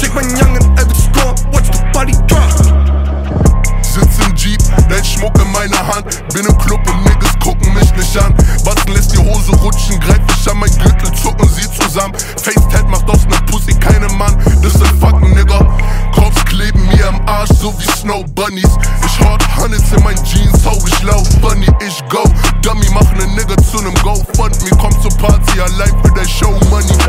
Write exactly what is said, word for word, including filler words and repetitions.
Schick mein Young in every score, watch the body drop. Sitz im Jeep, dein Schmuck in meiner Hand. Bin im Club und Niggas gucken mich nicht an. Batzen lässt die Hose rutschen, greift mich an mein Gürtel, zucken sie zusammen. Facetat macht aus ner Pussy keine Mann, das sind fucking Nigger. Cops kleben mir am Arsch, so wie Snow Bunnies. Ich hort Hundreds in mein Jeans, hau ich lauf funny, ich go. Dummy, mach ne Nigger zu nem Go-Fund. Mir kommt zur Party allein für dein Show Money.